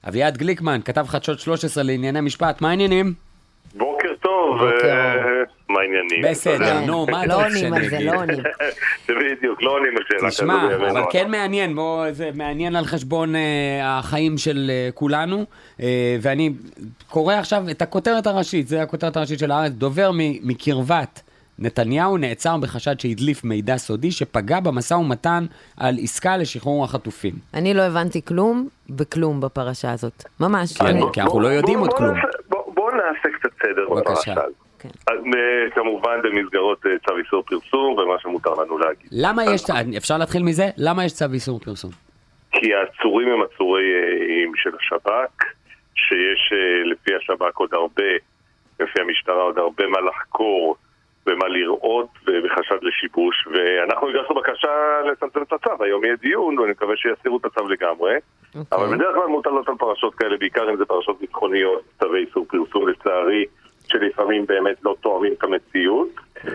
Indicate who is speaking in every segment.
Speaker 1: אביעד גליקמן, כתב חדשות 13 לענייני משפט, מה העניינים?
Speaker 2: בוקר טוב, מה העניינים?
Speaker 1: בסדר, נו, מה אתה רוצה שנגיד?
Speaker 3: לא עונים.
Speaker 2: זה בדיוק, לא עונים על שאלה כזאת.
Speaker 1: תשמע, אבל כן מעניין, זה מעניין על חשבון החיים של כולנו, ואני קורא עכשיו את הכותרת הראשית, זה הכותרת הראשית של הארץ, דובר מקרבת נתניהו נעצר בחשד שהדליף מידע סודי שפגע במשא ומתן על עסקה לשחרור החטופים.
Speaker 3: אני לא הבנתי כלום בכלום בפרשה הזאת, ממש.
Speaker 1: כי אנחנו לא יודעים עוד כלום.
Speaker 2: בואו נעשה קצת סדר בפרשה הזאת. כמובן במסגרות צו איסור פרסום ומה שמותר לנו להגיד.
Speaker 1: למה יש, אפשר להתחיל מזה? למה יש צו איסור פרסום?
Speaker 2: כי העצורים הם עצורים של השב"כ, שיש לפי השב"כ עוד הרבה, לפי המשטרה עוד הרבה מה לחקור ומה לראות ובחשד לשיבוש, ואנחנו הגשנו בקשה לצמצם את הצו. היום יהיה דיון ואני מקווה שיסירו את הצו לגמרי, אבל בדרך כלל מוטלות על פרשות כאלה, בעיקר אם זה פרשות ביטחוניות, צווי איסור פרסום לצערי שלפעמים באמת לא תואמים את המציאות.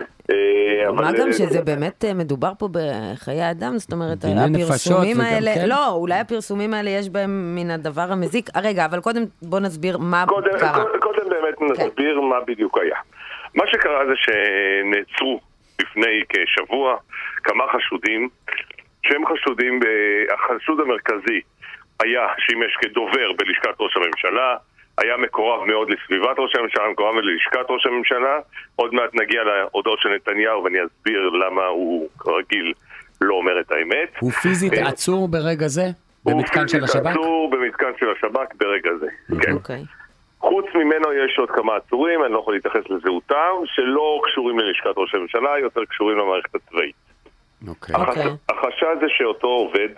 Speaker 3: מה גם שזה באמת מדובר פה בחיי אדם, זאת אומרת, הפרסומים האלה, לא, אולי הפרסומים האלה יש בהם מן הדבר המזיק. רגע, אבל קודם בוא נסביר מה קרה.
Speaker 2: קודם באמת נסביר מה בדיוק היה. מה שקרה זה שנעצרו לפני כשבוע כמה חשודים, שהם חשודים, החשוד המרכזי היה שימש כדובר בלשכת ראש הממשלה, היה מקורב מאוד לסביבת ראש הממשלה, מקורב מאוד ללשכת ראש הממשלה. עוד מעט נגיע להודעות של נתניהו ואני אסביר למה הוא כרגיל לא אומר את האמת.
Speaker 1: הוא פיזית עצור ברגע זה? במתקן של השב"כ?
Speaker 2: הוא פיזית עצור במתקן של השב"כ ברגע זה, כן.
Speaker 3: אוקיי.
Speaker 2: חוץ ממנו יש עוד כמה עצורים, אני לא יכול להתייחס לזהותם, שלא קשורים ללשכת ראש הממשלה, יותר קשורים למערכת הצבאית. החשש זה שאותו עובד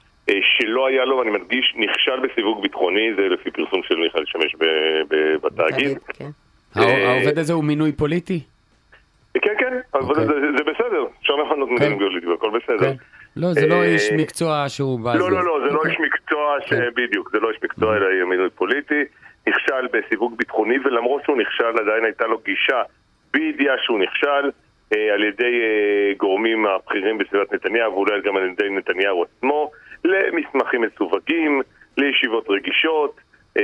Speaker 2: שלא היה לו, ואני מדגיש, נכשל בסיווג ביטחוני, זה לפי פרסום של מיכאל שמש בתאגיד.
Speaker 1: העובד הזה הוא מינוי פוליטי?
Speaker 2: כן, כן, זה בסדר, אפשר לפנות מינוי פוליטי, הכל בסדר.
Speaker 1: לא, זה לא איש מקצוע שהוא בא...
Speaker 2: לא, זה לא איש מקצוע, בדיוק, זה לא איש מקצוע, אלא יהיה מינוי פוליטי. נכשל בסיווג ביטחוני, ולמרות שהוא נכשל, עדיין הייתה לו גישה בידיעה שהוא נכשל על ידי גורמים הבכירים בסביבת נתניהו, ואולי גם על ידי נתניהו עצמו, למסמכים מסווגים, לישיבות רגישות,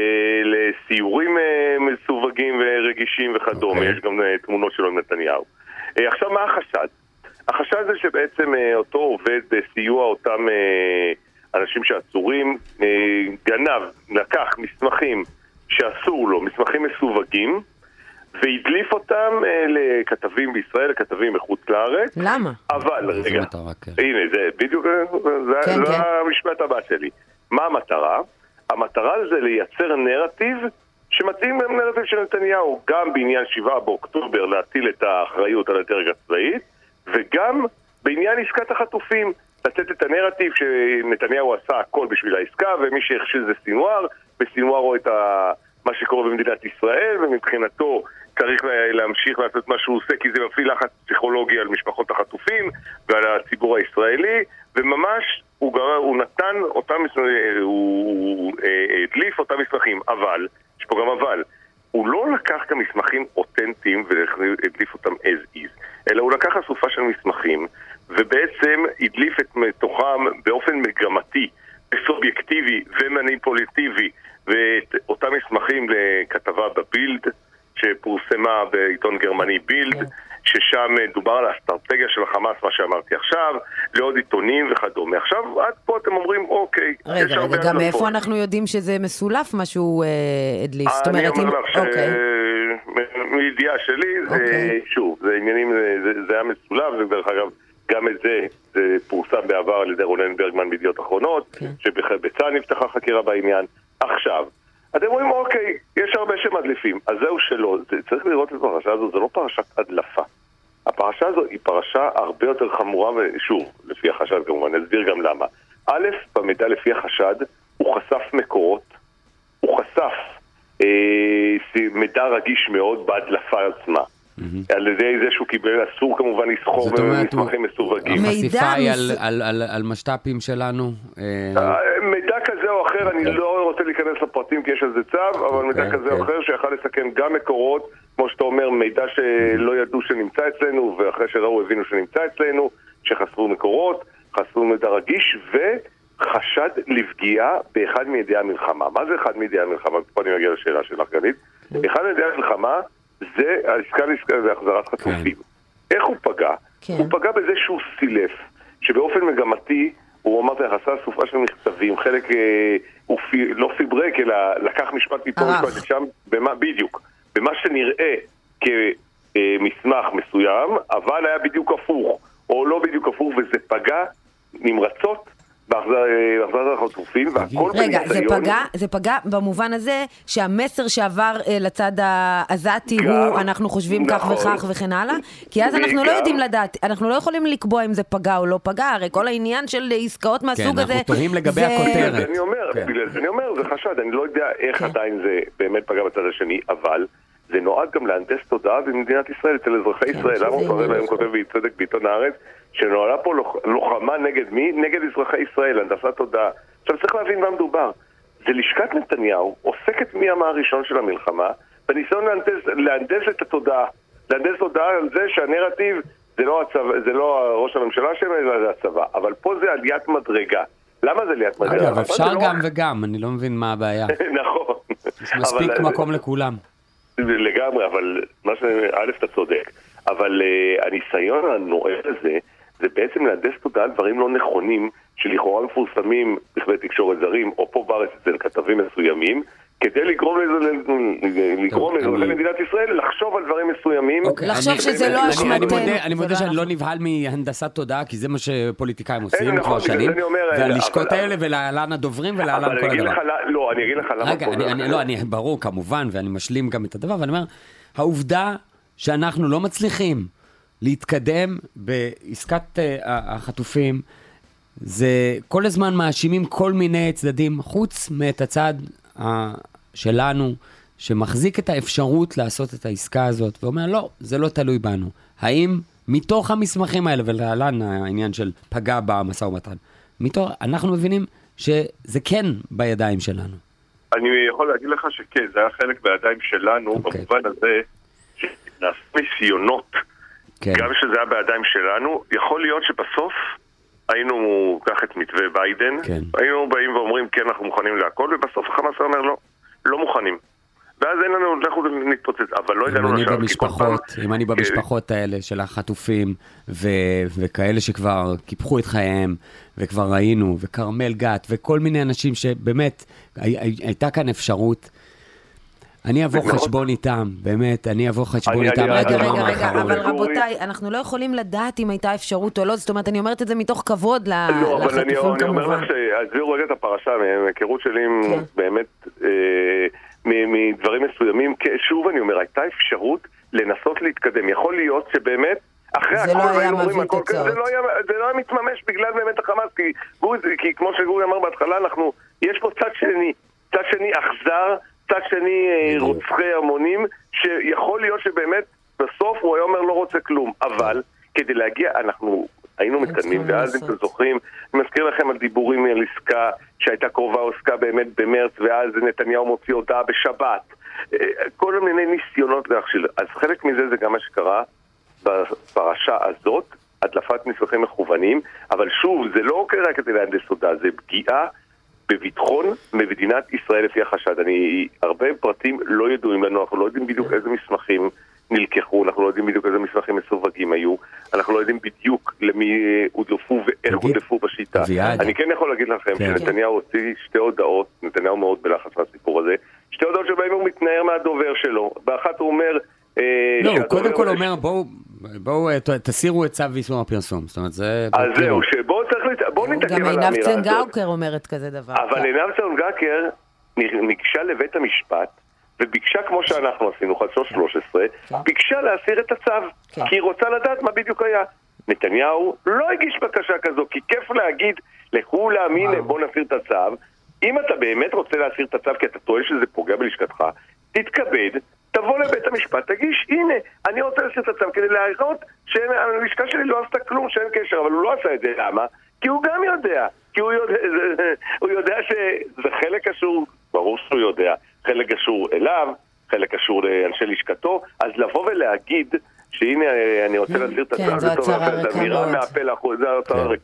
Speaker 2: לסיורים מסווגים ורגישים וכדומה. יש גם תמונות שלו עם נתניהו. עכשיו, מה החשד? החשד זה שבעצם אותו עובד בסיוע אותם אנשים שעצורים, גנב, לקח מסמכים שאסור לו, מסמכים מסווגים, והדליף אותם לכתבים בישראל, לכתבים מחוץ לארץ.
Speaker 3: למה?
Speaker 2: אבל, רגע, הנה, זה בדיוק, זה המשפט הבא שלי. מה המטרה? המטרה זה לייצר נרטיב שמתאים לנרטיב של נתניהו, גם בעניין 7 באוקטובר להטיל את האחריות על הדרג הצבאי, וגם בעניין עסקת החטופים, לתת את הנרטיב שנתניהו עשה הכל בשביל העסקה, ומי שהכשיל זה סינואר, וסינואר רואה את מה שקורה במדינת ישראל, ומבחינתו צריך להמשיך לעשות מה שהוא עושה, כי זה מפעיל לחץ פסיכולוגי על משפחות החטופים ועל הציבור הישראלי, וממש הוא נתן אותם, הוא הדליף אותם מסמכים, אבל, יש פה גם אבל, הוא לא לקח גם מסמכים אותנטיים והדליף אותם as is, אלא הוא לקח אסופה של מסמכים, ובעצם הדליף את מתוכם באופן מגמתי, סובייקטיבי ומניפולטיבי, ואת אותם מסמכים לכתבה בבילד, שפורסמה בעיתון גרמני בילד, ששם דובר על האסטרטגיה של החמאס, מה שאמרתי עכשיו, לעוד עיתונים וכדומה. עכשיו, עד פה אתם אומרים, אוקיי.
Speaker 3: רגע, גם מאיפה אנחנו יודעים שזה מסולף, מה שהוא הדליף?
Speaker 2: אני אומר לך מידיעה שלי, שוב, זה עניינים, זה היה מסולף, ודרך אגב, גם את זה פורסם בעבר על ידי רונן ברגמן בידיעות אחרונות, שבצה"ל נפתחה חקירה בעניין. עכשיו, אתם רואים, אוקיי, יש הרבה שמדליפים, אז זהו שלא, צריך לראות את הפרשה הזו, זה לא פרשת הדלפה. הפרשה הזו היא פרשה הרבה יותר חמורה, ושוב, לפי החשד כמובן, נסביר גם למה. א', במידע לפי החשד, הוא חשף מקורות, הוא חשף מידע רגיש מאוד בהדלפה עצמה. על ידי זה שהוא קיבל אסור כמובן לסחור במסמכים מסווגים.
Speaker 1: החשיפה היא על משת"פים שלנו?
Speaker 2: מידע כזה או אחר, אני לא רוצה להיכנס לפרטים כי יש על זה צו, אבל מידע כזה או אחר שיכל לסכן גם מקורות, כמו שאתה אומר, מידע שלא ידעו שנמצא אצלנו, ואחרי שראו הבינו שנמצא אצלנו, שחשפו מקורות, חשפו מידע רגיש, חשד לפגיעה באחד מידי המלחמה. מה זה אחד מידי המלחמה? פה אני מגיע לשאלה שלך, גלית. אחד מידי המלחמה זה העסקה להחזרת חטופים. איך הוא פגע? הוא פגע בזה שהוא סילף, שבאופן מגמתי הוא אמר עשה אסופה של מכתבים, חלק הוא לא פיברק, אלא לקח משפט מפה משפט שם, בדיוק, במה שנראה כמסמך מסוים, אבל היה בדיוק הפוך, או לא בדיוק הפוך, וזה פגע נמרצות בהחזרת החטופים, והכל
Speaker 3: רגע, זה פגע במובן הזה שהמסר שעבר לצד העזתי הוא אנחנו חושבים כך וכך וכן הלאה, כי אז אנחנו לא יודעים לדעת, אנחנו לא יכולים לקבוע אם זה פגע או לא פגע, הרי כל העניין של עסקאות מהסוג הזה,
Speaker 1: אנחנו תוהים לגבי הכותרת.
Speaker 2: אני אומר, זה חשד, אני לא יודע איך עדיין זה באמת פגע בצד השני, אבל זה נועד גם להנדס תודעה במדינת ישראל, אצל אזרחי ישראל. למה הוא קורא להם כותב בצדק בעיתון הארץ, שנועדה פה לוחמה נגד מי? נגד אזרחי ישראל, הנדסת תודעה. עכשיו צריך להבין מה מדובר. זה לשכת נתניהו, עוסקת מימה הראשון של המלחמה, בניסיון להנדס את התודעה. להנדס תודעה על זה שהנרטיב זה לא ראש הממשלה שלנו, אלא זה הצבא. אבל פה זה עליית מדרגה. למה זה עליית מדרגה?
Speaker 1: אגב, אפשר גם וגם, אני לא מבין מה הבעיה.
Speaker 2: נכון.
Speaker 1: יש מספיק מקום לכולם.
Speaker 2: לגמרי, אבל א' אתה צודק, אבל הניסיון הנוער הזה זה בעצם להנדס תודעה על דברים לא נכונים שלכאורה מפורסמים בכלי תקשורת זרים או פה בארץ אצל כתבים מסוימים, כדי לגרום לאזרחי מדינת ישראל לחשוב על דברים מסוימים.
Speaker 3: לחשוב שזה לא אשמתנו.
Speaker 1: אני מודה שאני לא נבהל מהנדסת תודעה, כי זה מה שפוליטיקאים עושים כבר שנים, והלשכות האלה ולהלן הדוברים ולהלן כל הדבר.
Speaker 2: לא, אני אגיד לך למה.
Speaker 1: אני ברור כמובן, ואני משלים גם את הדבר, ואני אומר, העובדה שאנחנו לא מצליחים להתקדם בעסקת החטופים, זה כל הזמן מאשימים כל מיני צדדים, חוץ מאת הצד שלנו, שמחזיק את האפשרות לעשות את העסקה הזאת, ואומר, לא, זה לא תלוי בנו. האם מתוך המסמכים האלה, ולהלן העניין של פגע במשא ומתן, אנחנו מבינים שזה כן בידיים שלנו.
Speaker 2: אני יכול להגיד לך שכן, זה היה חלק בידיים שלנו, במובן הזה שנעשו ניסיונות, גם שזה היה בידיים שלנו, יכול להיות שבסוף היינו קח את מתווה ביידן, היינו באים ואומרים כן אנחנו מוכנים להכל, ובסוף החמאס אומר לא, לא מוכנים. ואז אין לנו, אנחנו נתפוצץ, אבל לא ידענו
Speaker 1: אם אני במשפחות האלה של החטופים, וכאלה שכבר קיפחו את חייהם, וכבר ראינו, וקרמל גת, וכל מיני אנשים שבאמת הייתה כאן אפשרות, אני אבוא חשבון איתם, באמת, אני אבוא חשבון איתם.
Speaker 3: רגע, אבל רבותיי, אנחנו לא יכולים לדעת אם הייתה אפשרות או לא, זאת אומרת, אני אומרת את זה מתוך כבוד לחטופים כמובן.
Speaker 2: לא, אבל אני אומר לך שעזבירו רגע את הפרשה, מהיכרות שלי באמת מדברים מסוימים, שוב אני אומר, הייתה אפשרות לנסות להתקדם. יכול להיות שבאמת, אחרי הכל היינו אומרים הכל, זה לא היה מתממש בגלל באמת החמאס, כי כמו שגורי אמר בהתחלה, יש פה צד שני אכזר, צד שני רוצחי המונים, שיכול להיות שבאמת בסוף הוא היה אומר לא רוצה כלום, אבל כדי להגיע אנחנו היינו מתקדמים, ואז אם אתם זוכרים, אני מזכיר לכם על דיבורים על עסקה שהייתה קרובה עסקה באמת במרץ, ואז נתניהו מוציא הודעה בשבת, כל מיני ניסיונות להכשיל. אז חלק מזה זה גם מה שקרה בפרשה הזאת, הדלפת מסמכים מכוונים, אבל שוב, זה לא קרה כדי להנדס הודעה, זה פגיעה בביטחון מדינת ישראל לפי החשד. הרבה פרטים לא ידועים לנו, אנחנו לא יודעים בדיוק איזה מסמכים נלקחו, אנחנו לא יודעים בדיוק איזה מסמכים מסווגים היו, אנחנו לא יודעים בדיוק למי הודלפו ואיך הודלפו בשיטה. אני כן יכול להגיד לכם שנתניהו הוציא שתי הודעות, נתניהו מאוד בלחץ מהסיפור הזה, שתי הודעות שבהם הוא מתנער מהדובר שלו. באחת הוא אומר...
Speaker 1: לא, הוא קודם כל אומר, בואו תסירו את צו איסור הפרסום. זאת אומרת, זה...
Speaker 2: אז זהו, שבואו נתעכב על האמירה הזאת.
Speaker 3: גם עינב צנגאוקר אומרת כזה דבר.
Speaker 2: אבל עינב צנגאוקר ניגשה לבית המשפט, וביקשה, כמו שאנחנו עשינו, חדשות 13, ביקשה להסיר את הצו, כי היא רוצה לדעת מה בדיוק היה. נתניהו לא הגיש בקשה כזו, כי כיף להגיד לכולם, הנה, בוא נסיר את הצו. אם אתה באמת רוצה להסיר את הצו, כי אתה טוען שזה פוגע בלשכתך, תתכבד, תבוא לבית המשפט, תגיש, הנה, אני רוצה להסיר את הצו, כדי להראות שהלשכה שלי לא עשתה כלום, שאין קשר, אבל הוא לא עשה את זה. למה? כי הוא גם יודע, כי הוא יודע שזה חלק קשור, ברור שהוא יודע, חלק קשור אליו, חלק קשור לאנשי לשכתו, אז לבוא ולהגיד שהנה אני רוצה להסיר את הצו,
Speaker 3: זו הצהרה ריקה מאוד.
Speaker 2: זה הצהרה ריקה.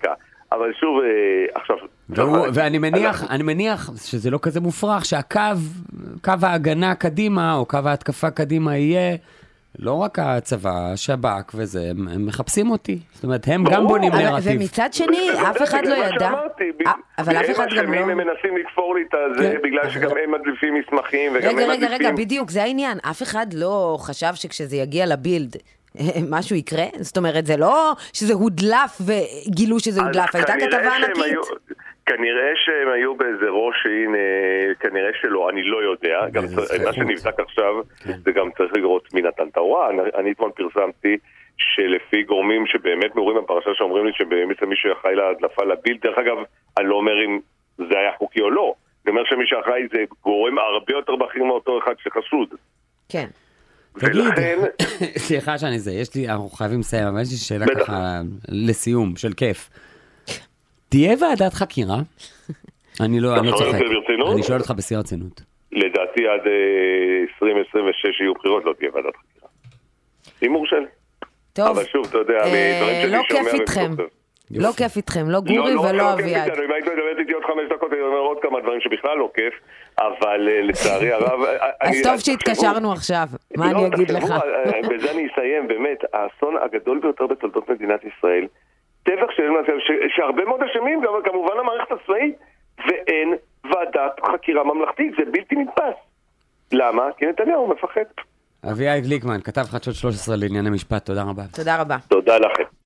Speaker 2: אבל שוב, עכשיו...
Speaker 1: ואני מניח שזה לא כזה מופרך, קו ההגנה קדימה, או קו ההתקפה קדימה יהיה, לא רק הצבא, השב"כ וזה, הם מחפשים אותי. זאת אומרת, הם גם בונים נרטיב.
Speaker 3: ומצד שני, אף אחד לא ידע. אבל אף אחד גם לא...
Speaker 2: הם מנסים לקפור לי את זה, בגלל שגם הם מדליפים מסמכים, וגם הם מדליפים...
Speaker 3: רגע, בדיוק, זה העניין. אף אחד לא חשב שכשזה יגיע לבילד, משהו יקרה? זאת אומרת, זה לא שזה הודלף וגילו שזה הודלף, הייתה כתבה ענקית.
Speaker 2: כנראה שהם היו באיזה ראש, הנה, כנראה שלא, אני לא יודע. גם מה שנבדק עכשיו, זה גם צריך לראות מי נתן את ההוראה. אני אתמול פרסמתי שלפי גורמים שבאמת מעורים בפרשה שאומרים לי שבאמת מישהו יחראי להדלפה לבילד. דרך אגב, אני לא אומר אם זה היה חוקי או לא. אני אומר שמי שאחראי זה גורם הרבה יותר בכיר מאותו אחד שחשוד.
Speaker 3: כן.
Speaker 1: תגיד, סליחה שאני זה, אנחנו חייבים לסיים, אבל יש לי שאלה ככה לסיום, של כיף. תהיה ועדת חקירה? אני לא צוחק. אני שואל אותך בשיא הרצינות.
Speaker 2: לדעתי עד 2026 יהיו בחירות, לא תהיה ועדת חקירה. הימור של.
Speaker 3: טוב.
Speaker 2: אבל שוב, אתה יודע, מדברים שאני
Speaker 3: לא כיף איתכם. לא כיף איתכם, לא גורי ולא אביעד.
Speaker 2: אם היית מדברת איתי עוד 5 דקות, אני אומר עוד כמה דברים שבכלל לא כיף, אבל לצערי הרב...
Speaker 3: אז טוב שהתקשרנו עכשיו, מה אני אגיד לך?
Speaker 2: בזה אני אסיים, באמת, האסון הגדול ביותר בתולדות מדינת ישראל, טבח שהרבה מאוד אשמים, גם כמובן המערכת הצבאית, ואין ועדת חקירה ממלכתית, זה בלתי נתפס. למה? כי נתניהו מפחד.
Speaker 1: אביעד גליקמן, כתב חדשות 13 לענייני משפט, תודה רבה.
Speaker 3: תודה רבה.
Speaker 2: תודה לכם.